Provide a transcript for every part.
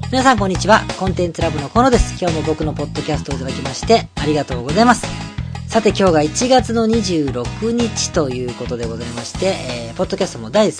皆さんこんにちは。コンテンツラボのコノです。今日も僕のポッドキャストをいただきましてありがとうございます。さて今日が1月の26日ということでございまして、ポッドキャストも第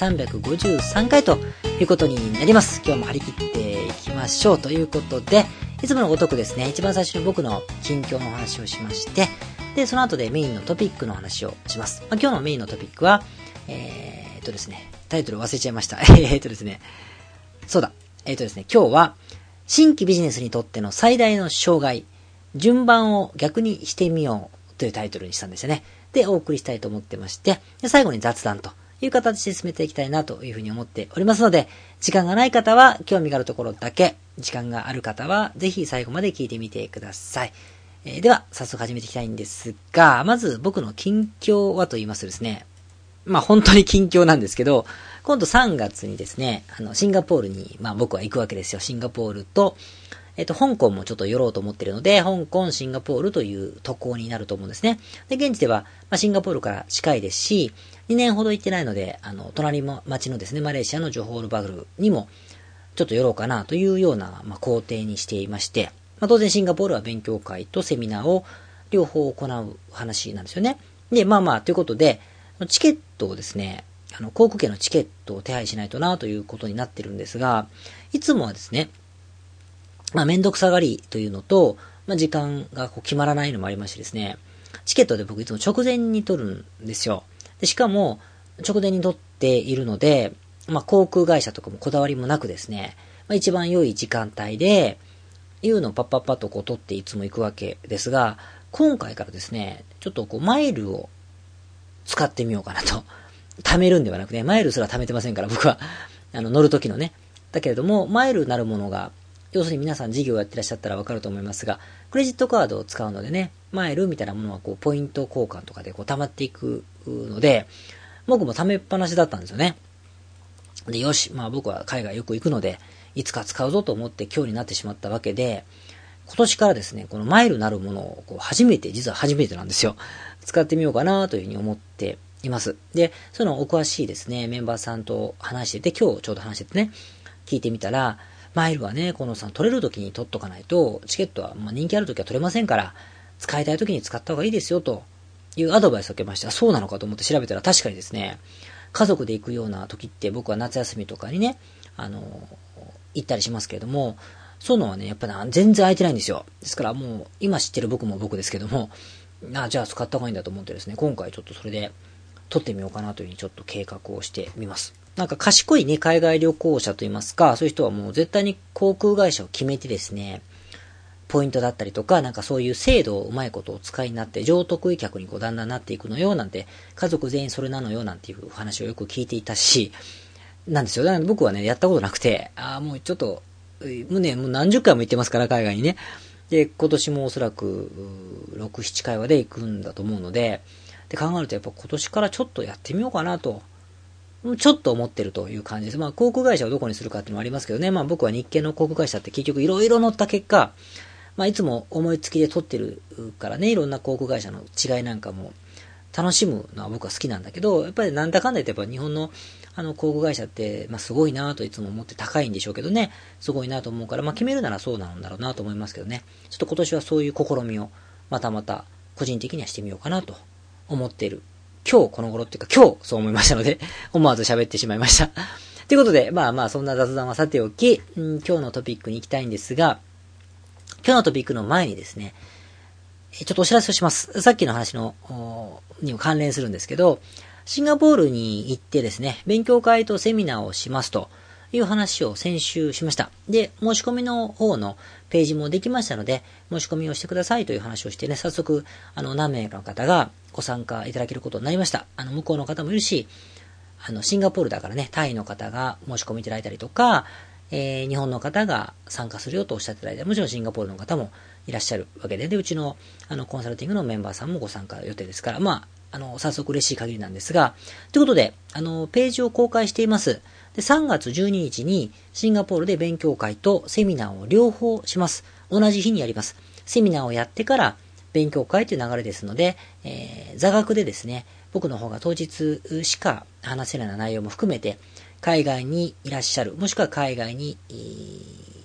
353回ということになります。今日も張り切っていきましょうということで、いつものごとくですね、一番最初に僕の近況のお話をしまして、で、その後でメインのトピックの話をします。今日のメインのトピックは、ですね、タイトル忘れちゃいました。ですね、そうだ。ですね、今日は、新規ビジネスにとっての最大の障害、順番を逆にしてみようというタイトルにしたんですよね。で、お送りしたいと思ってまして、で最後に雑談という形で進めていきたいなというふうに思っておりますので、時間がない方は興味があるところだけ、時間がある方はぜひ最後まで聞いてみてください。では、早速始めていきたいんですが、まず僕の近況はと言いますとですね、本当に近況なんですけど、今度3月にですね、シンガポールに、僕は行くわけですよ。シンガポールと、香港もちょっと寄ろうと思っているので、香港、シンガポールという渡航になると思うんですね。で、現地では、シンガポールから近いですし、2年ほど行ってないので、隣の町のですね、マレーシアのジョホールバグルにも、ちょっと寄ろうかなというような、工程にしていまして、当然シンガポールは勉強会とセミナーを両方行う話なんですよね。で、ということで、チケットをですね、航空券のチケットを手配しないとなということになってるんですが、いつもはですね、めんどくさがりというのと、時間が決まらないのもありましてですね、チケットで僕いつも直前に取るんですよ。で、しかも、直前に取っているので、航空会社とかもこだわりもなくですね、一番良い時間帯で、いうのをパッパッパッと取っていつも行くわけですが、今回からですね、ちょっとマイルを使ってみようかなと。貯めるんではなくね、マイルすら貯めてませんから、僕は。乗るときのね。だけれども、マイルなるものが、要するに皆さん事業をやってらっしゃったらわかると思いますが、クレジットカードを使うのでね、マイルみたいなものはポイント交換とかで溜まっていくので、僕も貯めっぱなしだったんですよね。で、よし、僕は海外よく行くので、いつか使うぞと思って今日になってしまったわけで、今年からですね、このマイルなるものを実は初めてなんですよ。使ってみようかなというふうに思っています。で、そのお詳しいですね、メンバーさんと話してて、今日ちょうど話しててね、聞いてみたら、マイルはね、この取れる時に取っとかないと、チケットは人気ある時は取れませんから、使いたい時に使った方がいいですよ、というアドバイスを受けました。そうなのかと思って調べたら確かにですね、家族で行くような時って僕は夏休みとかにね、行ったりしますけれども、そういうのはね、やっぱ全然空いてないんですよ。ですからもう、今知ってる僕も僕ですけども、じゃあ使った方がいいんだと思ってですね、今回ちょっとそれで撮ってみようかなというふうにちょっと計画をしてみます。賢いね、海外旅行者といいますか、そういう人はもう絶対に航空会社を決めてですね、ポイントだったりとか、そういう制度をうまいことをお使いになって、上得意客にだんだんなっていくのよ、なんて、家族全員それなのよ、なんていう話をよく聞いていたし、なんですよ。だから僕はね、やったことなくて、もうちょっと、もう何十回も行ってますから、海外にね。で、今年もおそらく、6、7回はで行くんだと思うので、で考えるとやっぱ今年からちょっとやってみようかなと、ちょっと思ってるという感じです。航空会社をどこにするかっていうのもありますけどね、僕は日系の航空会社って結局いろいろ乗った結果、いつも思いつきで取ってるからね、いろんな航空会社の違いなんかも楽しむのは僕は好きなんだけど、やっぱりなんだかんだ言ってやっぱ日本の航空会社って、すごいなぁといつも思って高いんでしょうけどね、すごいなと思うから、決めるならそうなんだろうなと思いますけどね、ちょっと今年はそういう試みをまた個人的にはしてみようかなと思っている。今日この頃っていうか今日そう思いましたので、思わず喋ってしまいました。ということで、そんな雑談はさておき、今日のトピックに行きたいんですが、今日のトピックの前にですね、ちょっとお知らせをします。さっきの話のにも関連するんですけど、シンガポールに行ってですね、勉強会とセミナーをしますという話を先週しました。で、申し込みの方のページもできましたので、申し込みをしてくださいという話をしてね、早速、何名かの方がご参加いただけることになりました。向こうの方もいるし、シンガポールだからね、タイの方が申し込みいただいたりとか、日本の方が参加するよとおっしゃっていただいて、もちろんシンガポールの方もいらっしゃるわけで、うちの、コンサルティングのメンバーさんもご参加予定ですから、早速嬉しい限りなんですが、ということで、ページを公開しています。で、3月12日にシンガポールで勉強会とセミナーを両方します。同じ日にやります。セミナーをやってから勉強会という流れですので、座学でですね、僕の方が当日しか話せないような内容も含めて、海外にいらっしゃる、もしくは海外に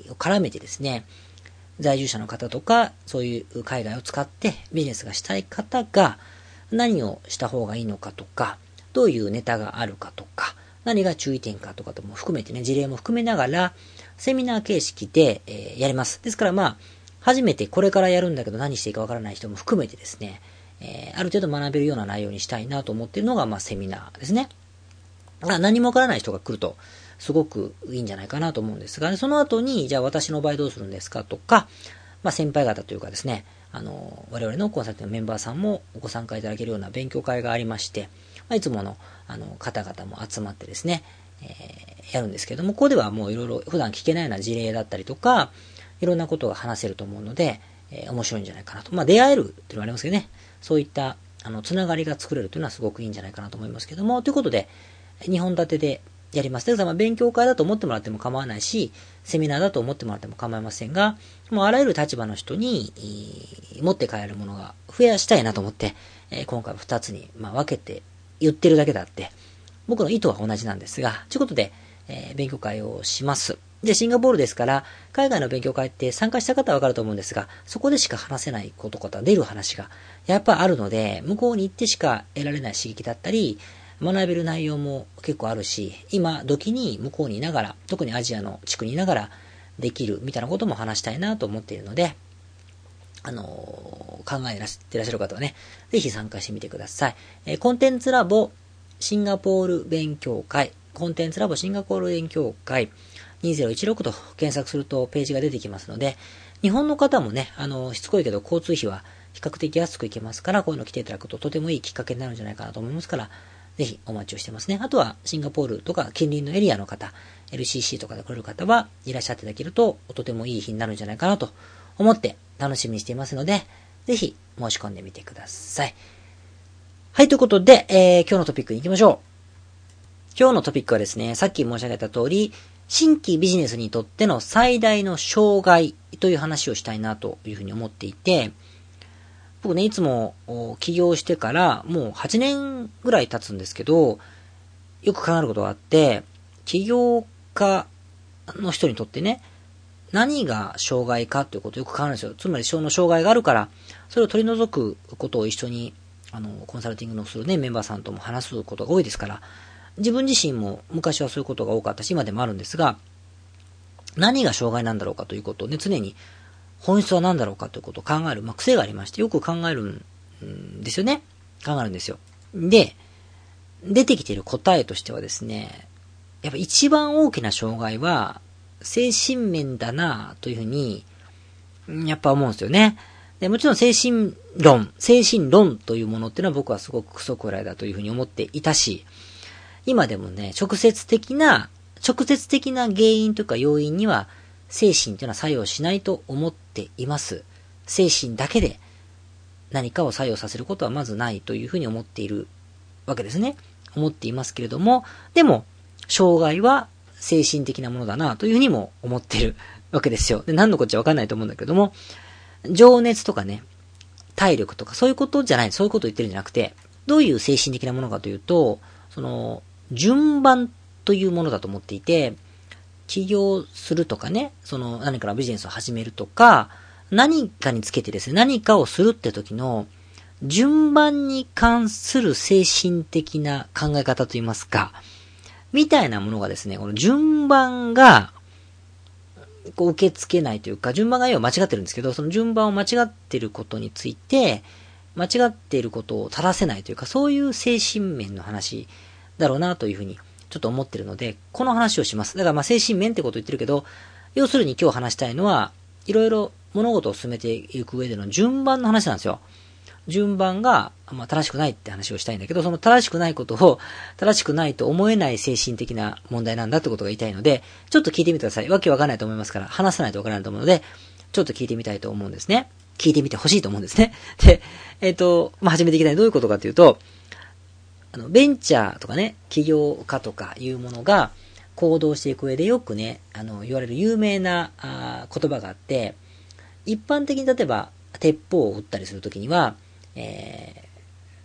を絡めてですね、在住者の方とか、そういう海外を使ってビジネスがしたい方が何をした方がいいのかとか、どういうネタがあるかとか、何が注意点かとかとも含めてね、事例も含めながら、セミナー形式で、やります。ですから初めてこれからやるんだけど何していいかわからない人も含めてですね、ある程度学べるような内容にしたいなと思っているのが、セミナーですね。何もわからない人が来ると、すごくいいんじゃないかなと思うんですが、その後に、じゃあ私の場合どうするんですかとか、先輩方というかですね、我々のコンサルティングのメンバーさんもご参加いただけるような勉強会がありまして、いつもの、方々も集まってですね、やるんですけども、ここではもういろいろ普段聞けないような事例だったりとか、いろんなことが話せると思うので、面白いんじゃないかなと。出会えるっていうのはありますけどね、そういった、つながりが作れるというのはすごくいいんじゃないかなと思いますけども、ということで、2本立てでやります。だから勉強会だと思ってもらっても構わないし、セミナーだと思ってもらっても構いませんが、もうあらゆる立場の人に、持って帰るものが増やしたいなと思って、今回は2つに、分けて言ってるだけだって、僕の意図は同じなんですが、ということで、勉強会をします。で、シンガポールですから、海外の勉強会って参加した方はわかると思うんですが、そこでしか話せないこととか出る話がやっぱあるので、向こうに行ってしか得られない刺激だったり、学べる内容も結構あるし、今時に向こうにいながら、特にアジアの地区にいながらできるみたいなことも話したいなと思っているので、考えてらっしゃる方はね、ぜひ参加してみてください。コンテンツラボシンガポール勉強会、コンテンツラボシンガポール勉強会2016と検索するとページが出てきますので、日本の方もね、しつこいけど交通費は比較的安く行けますから、こういうの来ていただくととてもいいきっかけになるんじゃないかなと思いますから、ぜひお待ちをしてますね。あとはシンガポールとか近隣のエリアの方、LCC とかで来れる方はいらっしゃっていただけるととてもいい日になるんじゃないかなと思って楽しみにしていますので、ぜひ申し込んでみてください。はい、ということで、今日のトピックに行きましょう。今日のトピックはですね、さっき申し上げた通り、新規ビジネスにとっての最大の障害という話をしたいなというふうに思っていて、僕ね、いつも起業してからもう8年ぐらい経つんですけど、よく考えることがあって、起業家の人にとってね、何が障害かということをよく考えるんですよ。つまりその障害があるから、それを取り除くことを一緒にコンサルティングのするね、メンバーさんとも話すことが多いですから、自分自身も昔はそういうことが多かったし、今でもあるんですが、何が障害なんだろうかということをね、常に本質は何だろうかということを考える、癖がありまして、よく考えるんですよね。考えるんですよ。で、出てきている答えとしてはですね、やっぱ一番大きな障害は、精神面だなというふうに、やっぱ思うんですよね。でもちろん精神論というものっていうのは僕はすごくクソくらいだというふうに思っていたし、今でもね、直接的な原因というか要因には精神というのは作用しないと思っています。精神だけで何かを作用させることはまずないというふうに思っているわけですね。思っていますけれども、でも、障害は精神的なものだなというふうにも思っているわけですよ。で、何のこっちゃわかんないと思うんだけども、情熱とかね、体力とかそういうことじゃない、そういうことを言ってるんじゃなくて、どういう精神的なものかというと、順番というものだと思っていて、起業するとかね、何かのビジネスを始めるとか、何かにつけてですね、何かをするって時の、順番に関する精神的な考え方といいますか、みたいなものがですね、この順番が、受け付けないというか、順番が要は間違ってるんですけど、その順番を間違っていることについて、間違っていることを正せないというか、そういう精神面の話だろうなというふうにちょっと思ってるので、この話をします。だから精神面ってことを言ってるけど、要するに今日話したいのは、いろいろ物事を進めていく上での順番の話なんですよ。順番が、正しくないって話をしたいんだけど、その正しくないことを正しくないと思えない精神的な問題なんだってことが言いたいので、ちょっと聞いてみてください。わけわかんないと思いますから、話さないとわからないと思うので、ちょっと聞いてみたいと思うんですね。聞いてみてほしいと思うんですね。で、始めていきたい。どういうことかというと、ベンチャーとかね、起業家とかいうものが行動していく上でよくね、言われる有名な言葉があって、一般的に例えば、鉄砲を撃ったりするときには、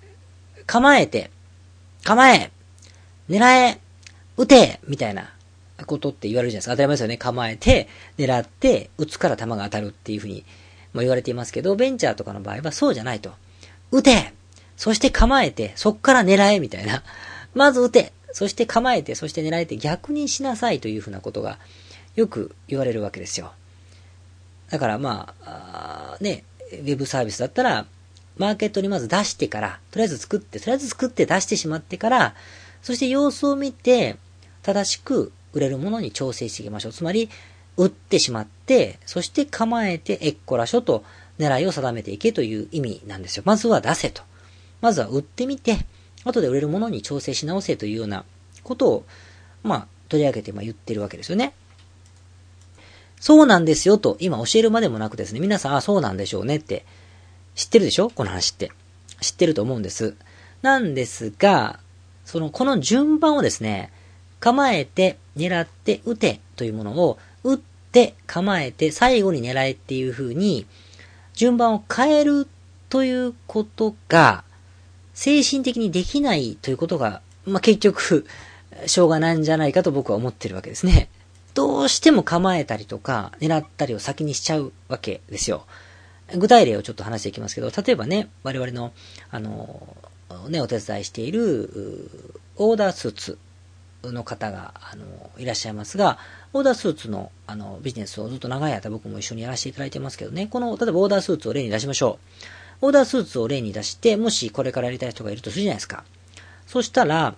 構え、狙え、撃てみたいなことって言われるじゃないですか。当たり前ですよね。構えて、狙って、撃つから弾が当たるっていうふうにも言われていますけど、ベンチャーとかの場合はそうじゃないと。撃て、そして構えて、そっから狙えみたいな。まず撃て、そして構えて、そして狙えて逆にしなさいというふうなことがよく言われるわけですよ。だからまあ、ウェブサービスだったら、マーケットにまず出してから、とりあえず作って出してしまってから、そして様子を見て、正しく売れるものに調整していきましょう。つまり、売ってしまって、そして構えて、えっこらしょと狙いを定めていけという意味なんですよ。まずは出せと。まずは売ってみて、後で売れるものに調整し直せというようなことを、取り上げて言ってるわけですよね。そうなんですよと、今教えるまでもなくですね、皆さん、そうなんでしょうねって、知ってるでしょこの話って。知ってると思うんです。なんですが、この順番をですね、構えて、狙って、撃てというものを、撃って、構えて、最後に狙えっていう風に、順番を変えるということが、精神的にできないということが、結局、しょうがないんじゃないかと僕は思ってるわけですね。どうしても構えたりとか、狙ったりを先にしちゃうわけですよ。具体例をちょっと話していきますけど、例えばね、我々の、お手伝いしている、オーダースーツの方が、いらっしゃいますが、オーダースーツの、ビジネスをずっと長い間僕も一緒にやらせていただいてますけどね、例えばオーダースーツを例に出しましょう。オーダースーツを例に出して、もしこれからやりたい人がいるとするじゃないですか。そしたら、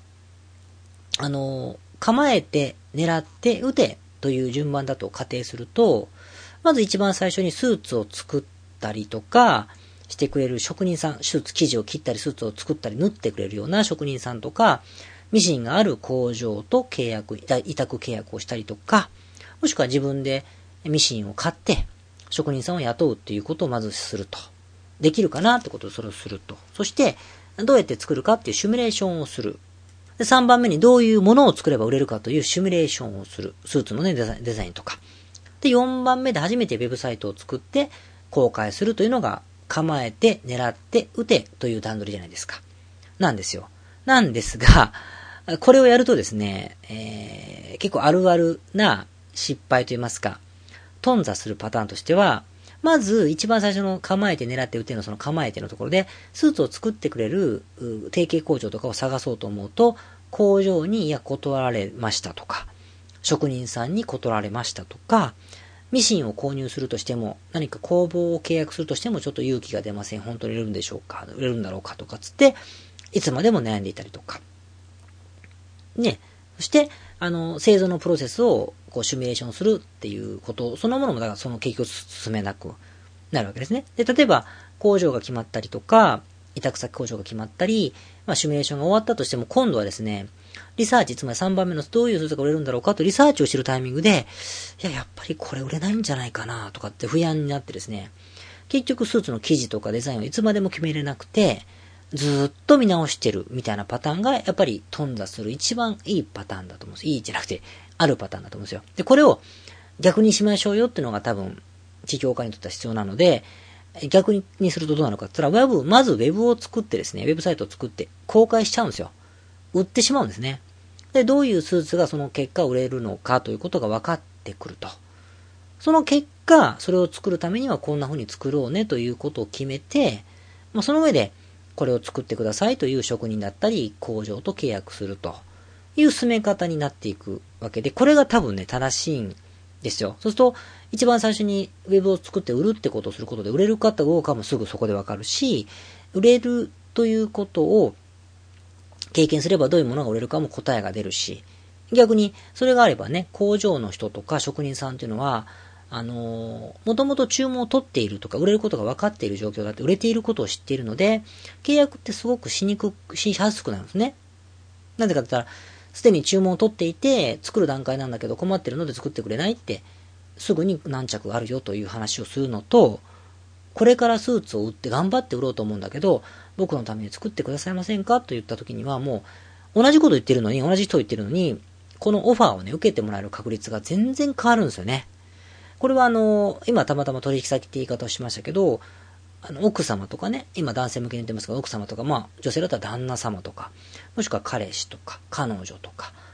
構えて、狙って、撃てという順番だと仮定すると、まず一番最初にスーツを作ったりとかしてくれる職人さん、スーツ生地を切ったり、スーツを作ったり、縫ってくれるような職人さんとか、ミシンがある工場と委託契約をしたりとか、もしくは自分でミシンを買って、職人さんを雇うっていうことをまずすると。できるかなってことをそれをすると。そして、どうやって作るかっていうシミュレーションをする。で、3番目にどういうものを作れば売れるかというシミュレーションをする。スーツのね、デザインとか。で、4番目で初めてウェブサイトを作って公開するというのが、構えて、狙って、撃てという段取りじゃないですか。なんですよ。なんですが、これをやるとですね、結構あるあるな失敗といいますか、頓挫するパターンとしては、まず一番最初の構えて狙って撃てのその構えてのところで、スーツを作ってくれる提携工場とかを探そうと思うと、工場に断られましたとか、職人さんに断られましたとか、ミシンを購入するとしても、何か工房を契約するとしてもちょっと勇気が出ません。本当に売れるんでしょうか？売れるんだろうかとかつって、いつまでも悩んでいたりとか。ね。そして、製造のプロセスをシミュレーションするっていうことそのものも、だからその結局進めなくなるわけですね。で、例えば、工場が決まったりとか、委託先工場が決まったり、シミュレーションが終わったとしても、今度はですね、リサーチ、つまり3番目のどういうスーツが売れるんだろうかとリサーチをしてるタイミングで、やっぱりこれ売れないんじゃないかなとかって不安になってですね、結局スーツの生地とかデザインをいつまでも決めれなくて、ずっと見直してるみたいなパターンがやっぱり頓挫する一番いいパターンだと思うんです。いいじゃなくて、あるパターンだと思うんですよ。で、これを逆にしましょうよっていうのが多分、起業家にとっては必要なので、逆にするとどうなのかって言ったら、まずウェブを作ってですね、ウェブサイトを作って公開しちゃうんですよ。売ってしまうんですね。で、どういうスーツがその結果売れるのかということが分かってくると。その結果、それを作るためにはこんな風に作ろうねということを決めて、その上で、これを作ってくださいという職人だったり、工場と契約するという進め方になっていくわけで、これが多分ね、正しいんですよ。そうすると、一番最初にウェブを作って売るってことをすることで、売れるかどうかもすぐそこでわかるし、売れるということを経験すればどういうものが売れるかも答えが出るし、逆にそれがあればね、工場の人とか職人さんっていうのは、もともと注文を取っているとか、売れることが分かっている状況だって、売れていることを知っているので、契約ってすごくしやすくなるんですね。なんでかって言ったら、すでに注文を取っていて、作る段階なんだけど困ってるので作ってくれないって、すぐに何着あるよという話をするのと、これからスーツを売って頑張って売ろうと思うんだけど、僕のために作ってくださいませんかと言った時にはもう、同じこと言ってるのに、同じ人言ってるのに、このオファーをね、受けてもらえる確率が全然変わるんですよね。これは今たまたま取引先って言い方をしましたけど、奥様とかね、今男性向けに言ってますけど、奥様とか、女性だったら旦那様とか、もしくは彼氏とか、彼女とか、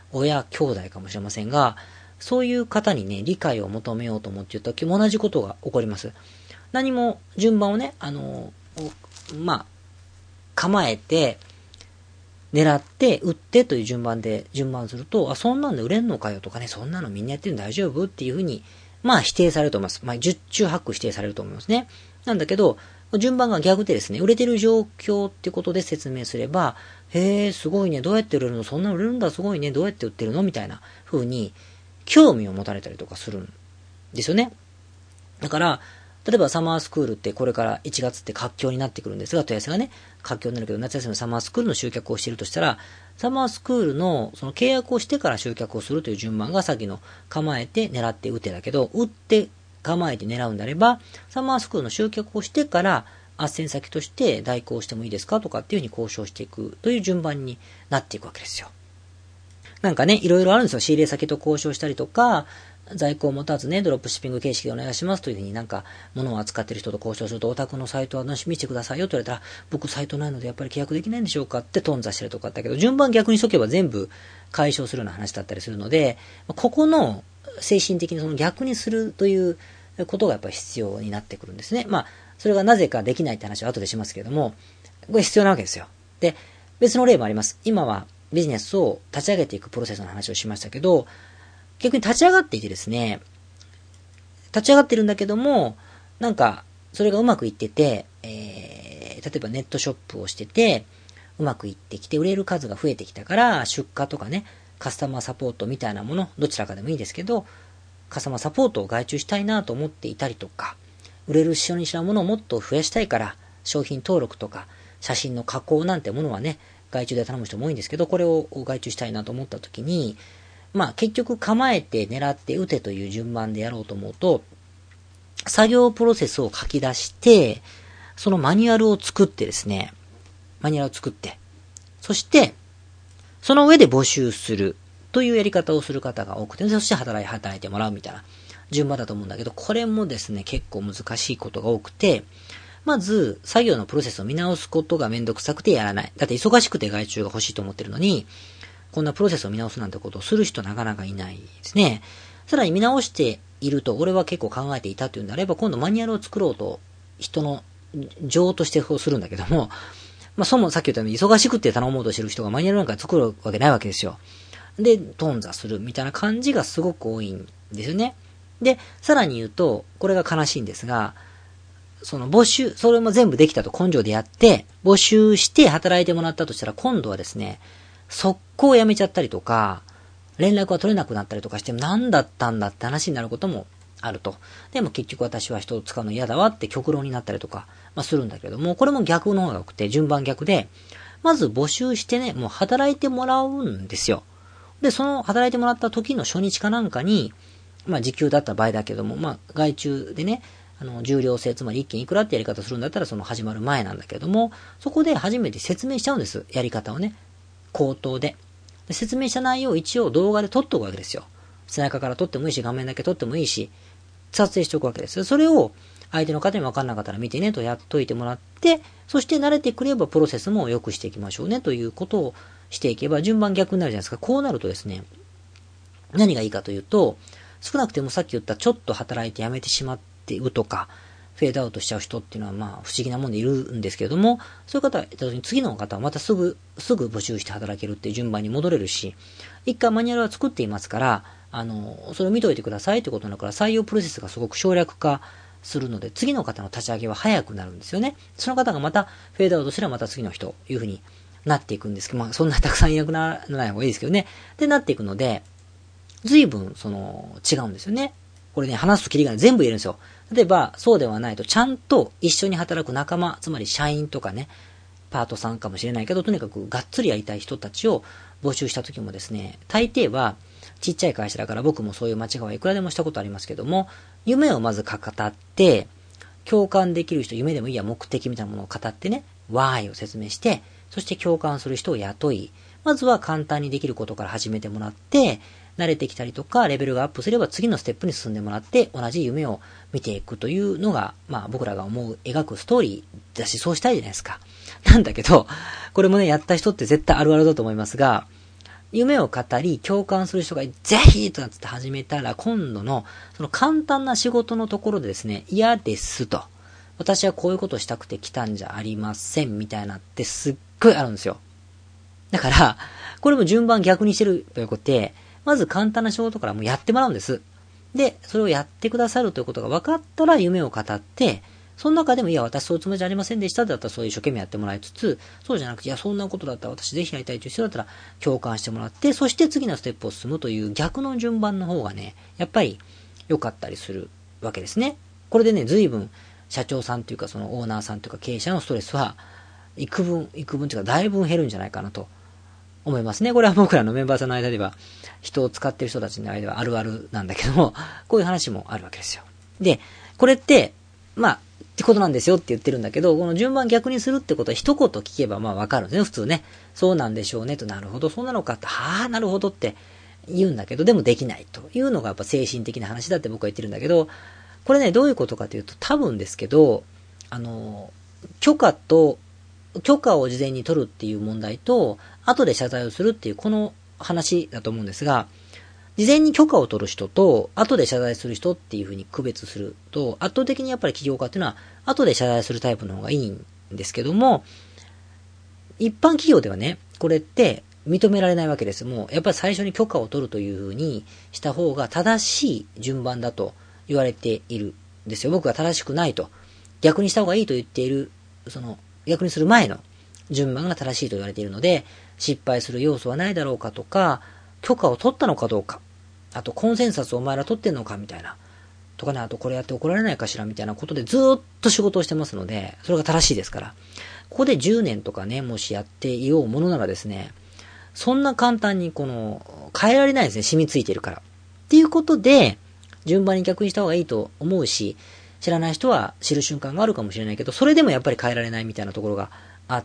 親、兄弟かもしれませんが、そういう方にね、理解を求めようと思って言った時も同じことが起こります。何も順番をね、構えて、狙って、打ってという順番すると、そんなんで売れんのかよとかね、そんなのみんなやってるの大丈夫っていうふうに、否定されると思います。十中八九否定されると思いますね。なんだけど、順番が逆でですね、売れてる状況ってことで説明すれば、へー、すごいね、どうやって売れるの、そんな売れるんだ、すごいね、どうやって売ってるのみたいな風に、興味を持たれたりとかするんですよね。だから、例えばサマースクールってこれから1月って活況になってくるんですが、問い合わせがね、活況になるけど、夏休みのサマースクールの集客をしているとしたら、サマースクールのその契約をしてから集客をするという順番がさっきの構えて狙って打てだけど、打って構えて狙うんであれば、サマースクールの集客をしてから斡旋先として代行してもいいですかとかっていうふうに交渉していくという順番になっていくわけですよ。なんかね、いろいろあるんですよ。仕入れ先と交渉したりとか、在庫を持たずね、ドロップシッピング形式でお願いしますというふうになんか、物を扱ってる人と交渉すると、お宅のサイトは見せてくださいよと言われたら、僕サイトないのでやっぱり契約できないんでしょうかって頓挫してるとかだけど、順番逆にしとけば全部解消するような話だったりするので、ここの精神的にその逆にするということがやっぱり必要になってくるんですね。それがなぜかできないって話は後でしますけれども、これ必要なわけですよ。で、別の例もあります。今はビジネスを立ち上げていくプロセスの話をしましたけど、逆に立ち上がっていてですね、立ち上がってるんだけども、なんか、それがうまくいってて、例えばネットショップをしてて、うまくいってきて、売れる数が増えてきたから、出荷とかね、カスタマーサポートみたいなもの、どちらかでもいいですけど、カスタマーサポートを外注したいなと思っていたりとか、売れる初日のものをもっと増やしたいから、商品登録とか、写真の加工なんてものはね、外注で頼む人も多いんですけど、これを外注したいなと思った時に、結局構えて狙って打てという順番でやろうと思うと、作業プロセスを書き出して、そのマニュアルを作ってですね、そして、その上で募集するというやり方をする方が多くて、そして働いてもらうみたいな順番だと思うんだけど、これもですね、結構難しいことが多くて、まず、作業のプロセスを見直すことがめんどくさくてやらない。だって忙しくて外注が欲しいと思ってるのに、こんなプロセスを見直すなんてことをする人なかなかいないですね。さらに見直していると、俺は結構考えていたというんであれば、今度マニュアルを作ろうと、人の情としてそうするんだけども、さっき言ったように忙しくて頼もうとしてる人がマニュアルなんか作るわけないわけですよ。で、頓挫するみたいな感じがすごく多いんですよね。で、さらに言うと、これが悲しいんですが、その募集、それも全部できたと根性でやって、募集して働いてもらったとしたら、今度はですね、速攻辞めちゃったりとか、連絡が取れなくなったりとかして、何だったんだって話になることもあると。でも結局私は人を使うの嫌だわって極論になったりとか、するんだけども、これも逆の方が多くて、順番逆で、まず募集してね、もう働いてもらうんですよ。で、その働いてもらった時の初日かなんかに、時給だった場合だけども、外注でね、重量制、つまり一件いくらってやり方するんだったらその始まる前なんだけども、そこで初めて説明しちゃうんです。やり方をね。口頭で。説明した内容を一応動画で撮っておくわけですよ。背中から撮ってもいいし、画面だけ撮ってもいいし、撮影しておくわけです。それを相手の方に分かんなかったら見てねとやっといてもらって、そして慣れてくればプロセスも良くしていきましょうねということをしていけば順番逆になるじゃないですか。こうなるとですね、何がいいかというと、少なくてもさっき言ったちょっと働いて辞めてしまっているとか、フェードアウトしちゃう人っていうのは不思議なもんでいるんですけれども、そういう方がいた時に次の方はまたすぐ募集して働けるっていう順番に戻れるし、一回マニュアルは作っていますから、それを見といてくださいってことだから採用プロセスがすごく省略化するので、次の方の立ち上げは早くなるんですよね。その方がまたフェードアウトすればまた次の人、いう風になっていくんですけど、そんなたくさんいなくならない方がいいですけどね。で、なっていくので、随分、違うんですよね。これね、話すとキリがない。全部言えるんですよ。例えば、そうではないと、ちゃんと一緒に働く仲間、つまり社員とかね、パートさんかもしれないけど、とにかくがっつりやりたい人たちを募集した時もですね、大抵は、ちっちゃい会社だから僕もそういう間違いはいくらでもしたことありますけども、夢をまず語って、共感できる人、夢でもいいや目的みたいなものを語ってね、why を説明して、そして共感する人を雇い、まずは簡単にできることから始めてもらって、慣れてきたりとか、レベルがアップすれば次のステップに進んでもらって、同じ夢を見ていくというのが、僕らが描くストーリーだし、そうしたいじゃないですか。なんだけど、これもね、やった人って絶対あるあるだと思いますが、 夢を語り、共感する人がぜひとなって始めたら、今度の、その簡単な仕事のところでですね、嫌ですと。私はこういうことしたくて来たんじゃありません、みたいなってすっごいあるんですよ。だから、これも順番逆にしてるということで、まず簡単な仕事からもうやってもらうんです。で、それをやってくださるということが分かったら夢を語って、その中でも、いや、私そういうつもりじゃありませんでしただったらそういう一生懸命やってもらいつつ、そうじゃなくて、いや、そんなことだったら私ぜひやりたいという人だったら共感してもらって、そして次のステップを進むという逆の順番の方がね、やっぱり良かったりするわけですね。これでね、随分社長さんというかそのオーナーさんというか経営者のストレスは、幾分というかだいぶ減るんじゃないかなと思いますね。これは僕らのメンバーさんの間では、人を使ってる人たちの間ではあるあるなんだけども、こういう話もあるわけですよ。で、これって、まあ、ってことなんですよって言ってるんだけど、この順番逆にするってことは一言聞けばまあわかるんですね、普通ね。そうなんでしょうねと、なるほど、そうなのかって、はあ、なるほどって言うんだけど、でもできないというのがやっぱ精神的な話だって僕は言ってるんだけど、これね、どういうことかというと、多分ですけど、許可を事前に取るっていう問題と、後で謝罪をするっていうこの話だと思うんですが、事前に許可を取る人と、後で謝罪する人っていう風に区別すると、圧倒的にやっぱり起業家っていうのは、後で謝罪するタイプの方がいいんですけども、一般企業ではね、これって認められないわけです。もう、やっぱり最初に許可を取るという風にした方が正しい順番だと言われているんですよ。僕が正しくないと。逆にした方がいいと言っている、逆にする前の順番が正しいと言われているので、失敗する要素はないだろうかとか、許可を取ったのかどうか、あとコンセンサスをお前ら取ってんのかみたいな。とかね、あとこれやって怒られないかしらみたいなことでずーっと仕事をしてますので、それが正しいですから。ここで10年とかね、もしやっていようものならですね、そんな簡単に変えられないですね、染みついてるから。っていうことで、順番に逆にした方がいいと思うし、知らない人は知る瞬間があるかもしれないけど、それでもやっぱり変えられないみたいなところがあって、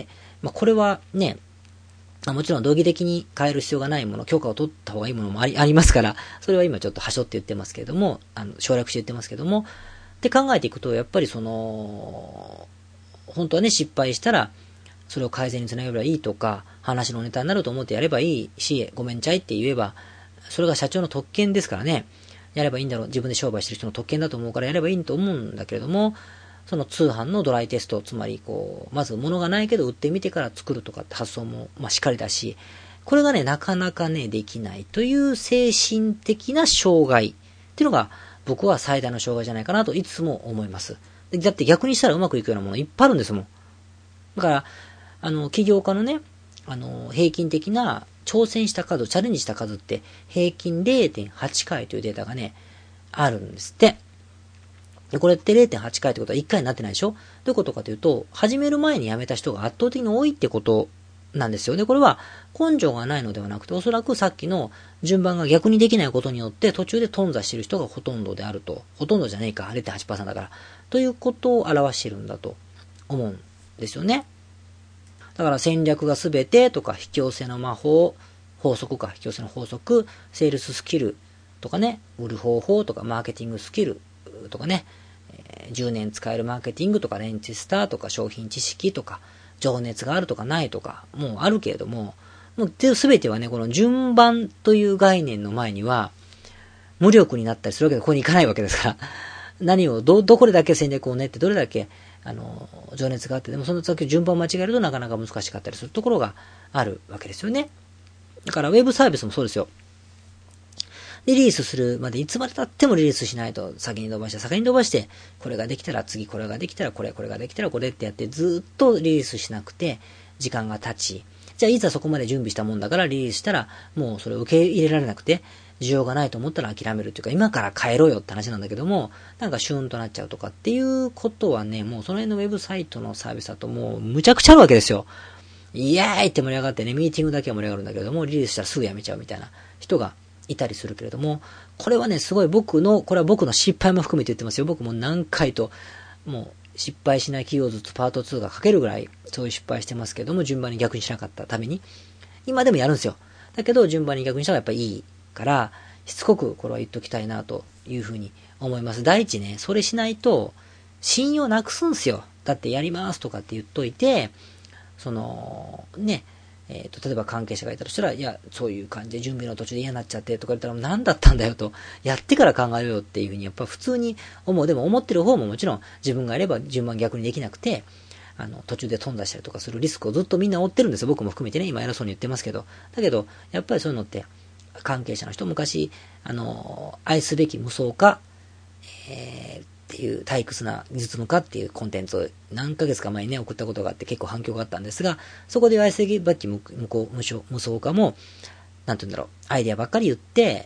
まあこれはね、もちろん道義的に変える必要がないもの、許可を取った方がいいものもありますから、それは今ちょっとはしょって言ってますけれども、省略して言ってますけども、って考えていくと、やっぱり本当はね、失敗したら、それを改善につなげればいいとか、話のネタになると思ってやればいいし、ごめんちゃいって言えば、それが社長の特権ですからね、やればいいんだろう、自分で商売してる人の特権だと思うからやればいいと思うんだけれども、その通販のドライテスト、つまりまず物がないけど売ってみてから作るとかって発想も、まあ、しっかりだし、これがね、なかなかね、できないという精神的な障害っていうのが、僕は最大の障害じゃないかなといつも思います。だって逆にしたらうまくいくようなものいっぱいあるんですもん。だから、起業家のね、平均的な挑戦した数、チャレンジした数って平均 0.8 回というデータがね、あるんですって。で、これって 0.8 回ってことは1回になってないでしょ？どういうことかというと、始める前に辞めた人が圧倒的に多いってことなんですよね。これは根性がないのではなくて、おそらくさっきの順番が逆にできないことによって途中で頓挫している人がほとんどであると。ほとんどじゃねえか、0.8% だから。ということを表しているんだと思うんですよね。だから戦略が全てとか、引き寄せの魔法、法則か、引き寄せの法則、セールススキルとかね、売る方法とか、マーケティングスキルとかね、10年使えるマーケティングとか、レンチスターとか、商品知識とか、情熱があるとかないとか、もうあるけれども、もう全てはね、この順番という概念の前には、無力になったりするわけで、ここに行かないわけですから、何を、どこでだけ戦略を練って、どれだけ、情熱があって、でもその先順番を間違えるとなかなか難しかったりするところがあるわけですよね。だからウェブサービスもそうですよ。リリースするまでいつまで経ってもリリースしないと先に伸ばして、これができたら次、これができたらこれができたらこれってやってずっとリリースしなくて時間が経ち、じゃあいざそこまで準備したもんだからリリースしたらもうそれを受け入れられなくて需要がないと思ったら諦めるっていうか、今から変えろよって話なんだけども、なんかシューンとなっちゃうとかっていうことはね、もうその辺のウェブサイトのサービスだともうむちゃくちゃあるわけですよ。イエーイって盛り上がってね、ミーティングだけは盛り上がるんだけれども、リリースしたらすぐやめちゃうみたいな人がいたりするけれども、これはね、すごいこれは僕の失敗も含めて言ってますよ。僕も何回と、もう失敗しない企業ずつパート2が書けるぐらい、そういう失敗してますけども、順番に逆にしなかったために、今でもやるんですよ。だけど、順番に逆にした方がやっぱいいから、しつこくこれは言っときたいなというふうに思います。第一ね、それしないと、信用なくすんすよ。だってやりますとかって言っといて、 例えば関係者がいたとしたら、いや、そういう感じで準備の途中で嫌になっちゃってとか言ったら、何だったんだよと、やってから考えようよっていうふうに、やっぱ普通に思う。でも思ってる方ももちろん自分がやれば順番逆にできなくて、途中で飛んだしたりとかするリスクをずっとみんな負ってるんですよ。僕も含めてね、今偉そうに言ってますけど。だけど、やっぱりそういうのって、関係者の人、昔、愛すべき無双化、っていう退屈な技術無化っていうコンテンツを何ヶ月か前にね、送ったことがあって結構反響があったんですが、そこで愛すべき無双化も、なんて言うんだろう、アイデアばっかり言って、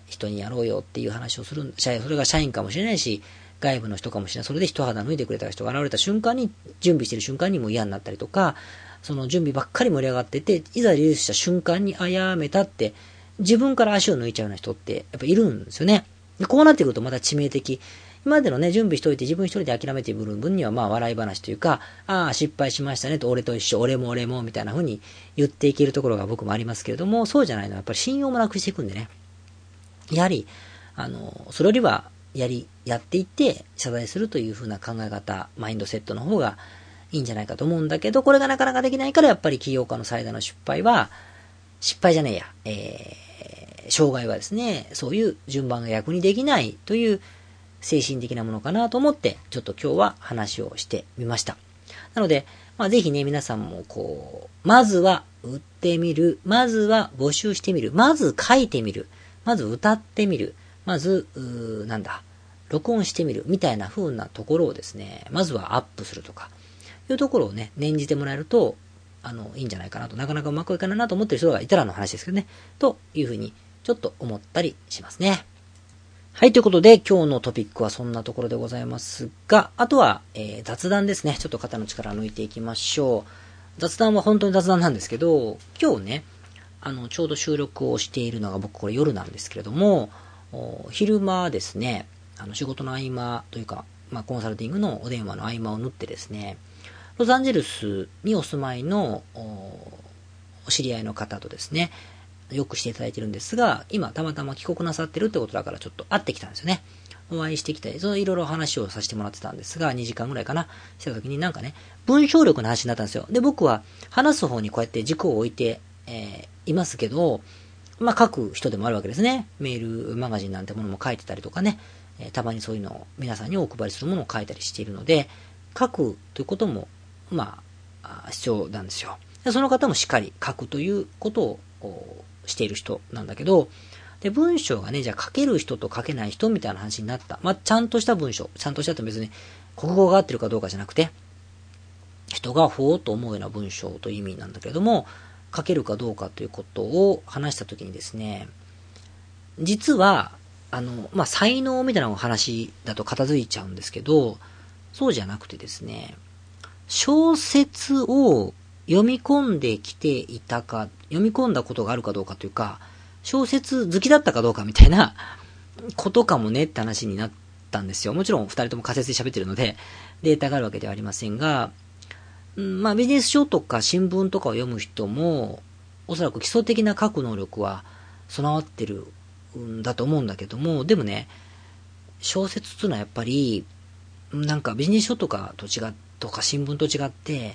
人にやろうよっていう話をする、それが社員かもしれないし、外部の人かもしれない。それで一肌脱いでくれた人が現れた瞬間に、準備してる瞬間にも嫌になったりとか、その準備ばっかり盛り上がってて、いざリリースした瞬間にやめたって、自分から足を抜いちゃうような人ってやっぱいるんですよね。でこうなってくるとまた致命的。今までのね、準備しといて自分一人で諦めている分にはまあ笑い話というか、失敗しましたねと、俺と一緒、俺もみたいな風に言っていけるところが僕もありますけれども、そうじゃないのはやっぱり信用もなくしていくんでね。やはり、それよりはやっていって謝罪するという風な考え方、マインドセットの方がいいんじゃないかと思うんだけど、これがなかなかできないからやっぱり起業家の最大の失敗じゃねえや、障害はですね、そういう順番が逆にできないという精神的なものかなと思って、ちょっと今日は話をしてみました。なので、ぜひね、皆さんもまずは売ってみる、まずは募集してみる、まず書いてみる、まず歌ってみる、まず、録音してみる、みたいな風なところをですね、まずはアップするとか、いうところをね、念じてもらえると、いいんじゃないかなと、なかなかうまくいかないなと思ってる人がいたらの話ですけどね、という風に、ちょっと思ったりしますね。はい、ということで今日のトピックはそんなところでございますが、あとは、雑談ですね。ちょっと肩の力を抜いていきましょう。雑談は本当に雑談なんですけど、今日ね、ちょうど収録をしているのが僕これ夜なんですけれども、昼間ですね、仕事の合間というか、コンサルティングのお電話の合間を縫ってですね、ロサンゼルスにお住まいのお知り合いの方とですね、よくしていただいてるんですが、今たまたま帰国なさってるってことだからちょっと会ってきたんですよね。お会いしてきたり、いろいろ話をさせてもらってたんですが、2時間ぐらいかな、した時になんかね、文章力の話になったんですよ。で、僕は話す方にこうやって軸を置いて、いますけど、書く人でもあるわけですね。メールマガジンなんてものも書いてたりとかね、たまにそういうのを皆さんにお配りするものを書いたりしているので、書くということも、必要なんですよ。でその方もしっかり書くということをしている人なんだけど、で、文章がね、じゃあ書ける人と書けない人みたいな話になった。ちゃんとした文章。ちゃんとしたって別に国語が合ってるかどうかじゃなくて、人がほうと思うような文章という意味なんだけれども、書けるかどうかということを話したときにですね、実は、才能みたいな話だと片付いちゃうんですけど、そうじゃなくてですね、小説を読み込んできていたか、読み込んだことがあるかどうかというか、小説好きだったかどうかみたいなことかもねって話になったんですよ。もちろん二人とも仮説で喋ってるので、データがあるわけではありませんが、ビジネス書とか新聞とかを読む人も、おそらく基礎的な書く能力は備わってるんだと思うんだけども、でもね、小説っていうのはやっぱり、ビジネス書とか新聞と違って、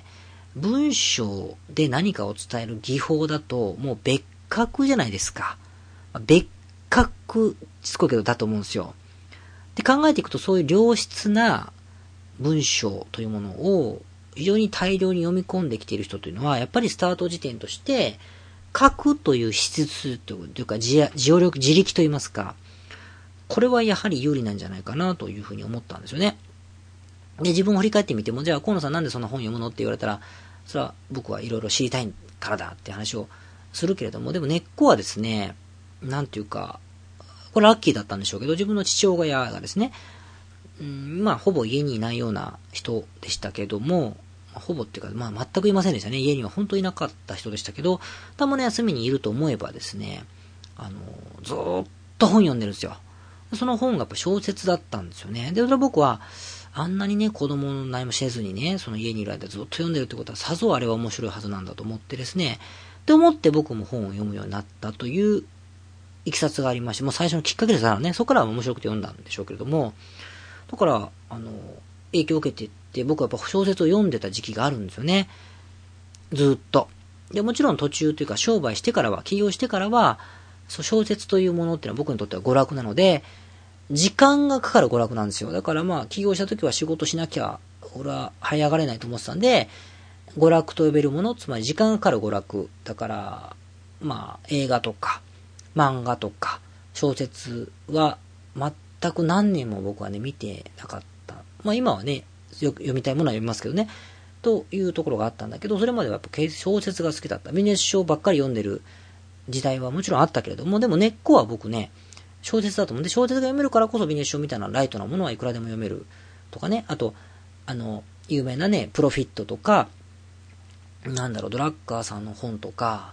文章で何かを伝える技法だと、もう別格じゃないですか。別格、しつこいけどだと思うんですよ。で、考えていくとそういう良質な文章というものを非常に大量に読み込んできている人というのは、やっぱりスタート時点として、書くという質というか、自力といいますか、これはやはり有利なんじゃないかなというふうに思ったんですよね。で、自分を振り返ってみても、じゃあ河野さんなんでそんな本読むのって言われたら、それは僕はいろいろ知りたいからだって話をするけれども、でも根っこはですね、なんていうか、これラッキーだったんでしょうけど、自分の父親がですね、ほぼ家にいないような人でしたけども、ほぼっていうか、全くいませんでしたね。家には本当にいなかった人でしたけど、たまに休みにいると思えばですね、ずーっと本読んでるんですよ。その本がやっぱ小説だったんですよね。で、僕は、あんなにね、子供の何もせずにね、その家にいる間ずっと読んでるってことは、さぞあれは面白いはずなんだと思ってですね、って思って僕も本を読むようになったといういきさつがありまして、もう最初のきっかけですからね、そこからは面白くて読んだんでしょうけれども、だから、影響を受けていって、僕はやっぱ小説を読んでた時期があるんですよね。ずっと。 で、もちろん途中というか商売してからは、起業してからは、小説というものっていうのは僕にとっては娯楽なので、時間がかかる娯楽なんですよ。だから起業した時は仕事しなきゃ、俺は這い上がれないと思ってたんで、娯楽と呼べるもの、つまり時間がかかる娯楽。だから、映画とか、漫画とか、小説は、全く何年も僕はね、見てなかった。今はね、読みたいものは読みますけどね。というところがあったんだけど、それまではやっぱ小説が好きだった。ビジネス書ばっかり読んでる時代はもちろんあったけれども、でも根っこは僕ね、小説だと思うんで、小説が読めるからこそビジネス書みたいなライトなものはいくらでも読めるとかね。あと、有名なね、プロフィットとか、ドラッカーさんの本とか、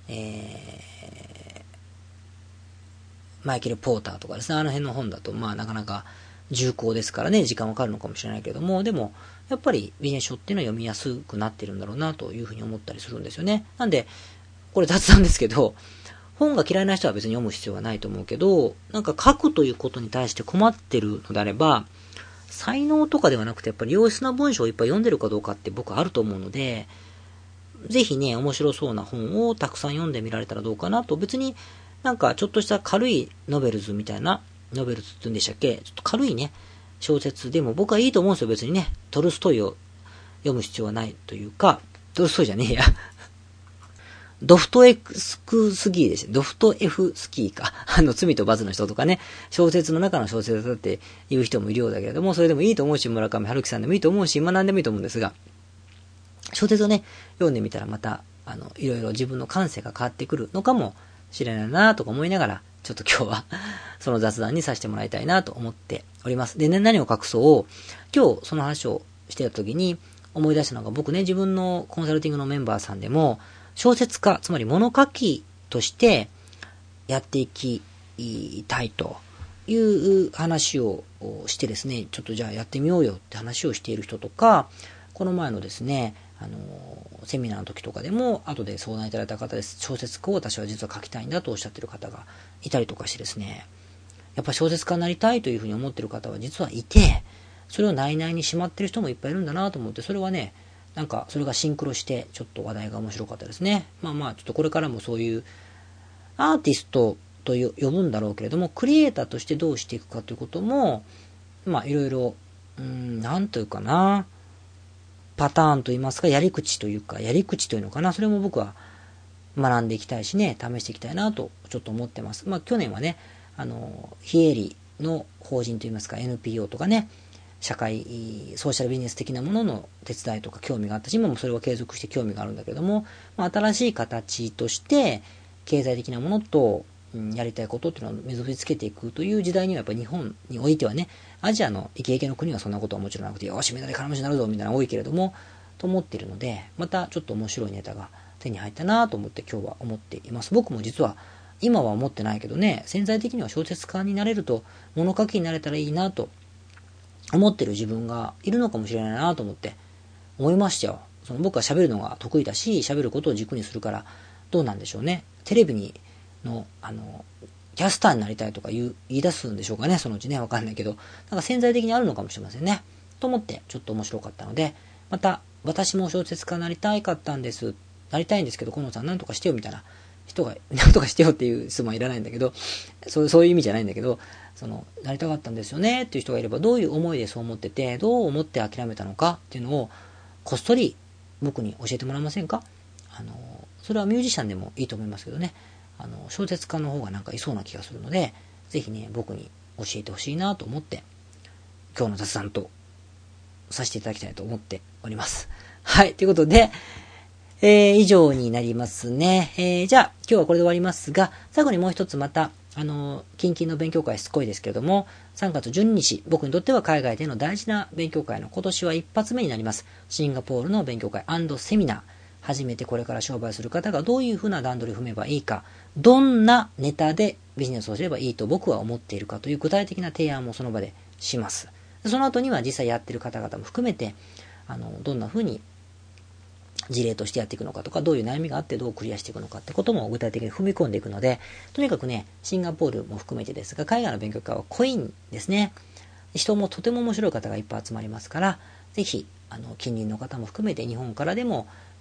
マイケル・ポーターとかですね、あの辺の本だと、なかなか重厚ですからね、時間はかかるのかもしれないけれども、でも、やっぱりビジネス書っていうのは読みやすくなってるんだろうなというふうに思ったりするんですよね。なんで、これ雑談ですけど、本が嫌いな人は別に読む必要はないと思うけど、書くということに対して困ってるのであれば、才能とかではなくてやっぱり良質な文章をいっぱい読んでるかどうかって僕はあると思うので、ぜひね、面白そうな本をたくさん読んでみられたらどうかなと。別にちょっとした軽いノベルズみたいな、ノベルズって言うんでしたっけ、ちょっと軽いね、小説でも僕はいいと思うんですよ、別にね。トルストイを読む必要はないというか、トルストイじゃねえや。ドフトエフスキーでした。ドフトエフスキーか。罪と罰の人とかね、小説の中の小説だって言う人もいるようだけれども、それでもいいと思うし、村上春樹さんでもいいと思うし、何でもいいと思うんですが、小説をね、読んでみたらまた、いろいろ自分の感性が変わってくるのかもしれないなとか思いながら、ちょっと今日はその雑談にさせてもらいたいなと思っております。でね、何を隠そう、今日その話をしてた時に思い出したのが、僕ね、自分のコンサルティングのメンバーさんでも、小説家、つまり物書きとしてやっていきたいという話をしてですね、ちょっとじゃあやってみようよって話をしている人とか、この前のですね、セミナーの時とかでも後で相談いただいた方です。小説家を私は実は書きたいんだとおっしゃっている方がいたりとかしてですね、やっぱ小説家になりたいというふうに思っている方は実はいて、それを内々にしまっている人もいっぱいいるんだなと思って、それはね、それがシンクロしてちょっと話題が面白かったですね。ちょっとこれからもそういうアーティストと呼ぶんだろうけれども、クリエイターとしてどうしていくかということも、いろいろなんというかな、パターンといいますか、やり口というのかな、それも僕は学んでいきたいしね、試していきたいなとちょっと思ってます。去年はね、非営利の法人といいますか NPO とかね、社会ソーシャルビジネス的なものの手伝いとか興味があったし、今もそれは継続して興味があるんだけれども、新しい形として経済的なものと、やりたいことっていうのを結びつけていくという時代にはやっぱり日本においてはね、アジアのイケイケの国はそんなことはもちろんなくて、よしみんなで金持ちになるぞみたいなの多いけれどもと思っているので、またちょっと面白いネタが手に入ったなと思って今日は思っています。僕も実は今は思ってないけどね、潜在的には小説家になれると、物書きになれたらいいなと思ってる自分がいるのかもしれないなと思って思いましたよ。僕は喋るのが得意だし、喋ることを軸にするからどうなんでしょうね。テレビのキャスターになりたいとか言い出すんでしょうかね、そのうちね、わかんないけど、潜在的にあるのかもしれませんね。と思ってちょっと面白かったので、また私も小説家になりたいんですけど、このさんなんとかしてよみたいな人が、なんとかしてよっていう質問はいらないんだけど、そういう意味じゃないんだけど、なりたかったんですよねっていう人がいれば、どういう思いでそう思ってて、どう思って諦めたのかっていうのをこっそり僕に教えてもらえませんか？それはミュージシャンでもいいと思いますけどね、小説家の方がいそうな気がするので、ぜひね、僕に教えてほしいなと思って、今日の雑談とさせていただきたいと思っております。はい、ということで、以上になりますね。じゃあ、今日はこれで終わりますが、最後にもう一つまた、近々の勉強会しつこいですけれども、3月12日、僕にとっては海外での大事な勉強会の今年は一発目になります。シンガポールの勉強会&セミナー。初めてこれから商売する方がどういうふうな段取りを踏めばいいか、どんなネタでビジネスをすればいいと僕は思っているかという具体的な提案もその場でします。その後には実際やってる方々も含めて、どんなふうに事例としてやっていくのかとか、どういう悩みがあってどうクリアしていくのかってことも具体的に踏み込んでいくので、とにかくね、シンガポールも含めてですが、海外の勉強会は濃いんですね。人もとても面白い方がいっぱい集まりますから、ぜひ近隣の方も含めて日本からでも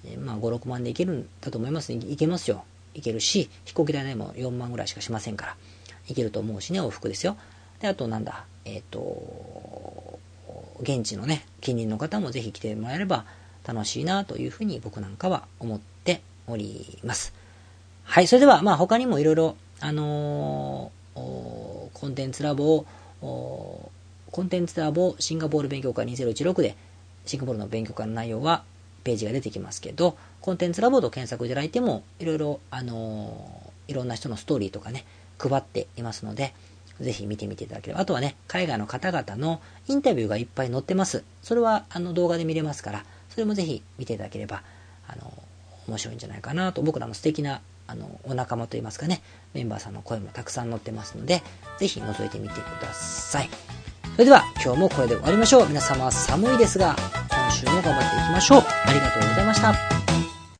まあ5、6万で行けるんだと思いますね。行けますよ。行けるし、飛行機代も4万ぐらいしかしませんから、行けると思うしね、往復ですよ。で、あとなんだ、現地のね、近隣の方もぜひ来てもらえれば楽しいなというふうに僕なんかは思っております。はい、それでは、まあ他にもいろいろ、コンテンツラボシンガポール勉強会2016で、シンガポールの勉強会の内容はページが出てきますけど、コンテンツラボと検索いただいても、いろいろ、いろんな人のストーリーとかね、配っていますので、ぜひ見てみていただければ。あとはね、海外の方々のインタビューがいっぱい載ってます。それは動画で見れますから、それもぜひ見ていただければ、面白いんじゃないかなと。僕らの素敵なお仲間といいますかね、メンバーさんの声もたくさん載ってますので、ぜひ覗いてみてください。それでは今日もこれで終わりましょう。皆様寒いですが、今週も頑張っていきましょう。ありがとうございました。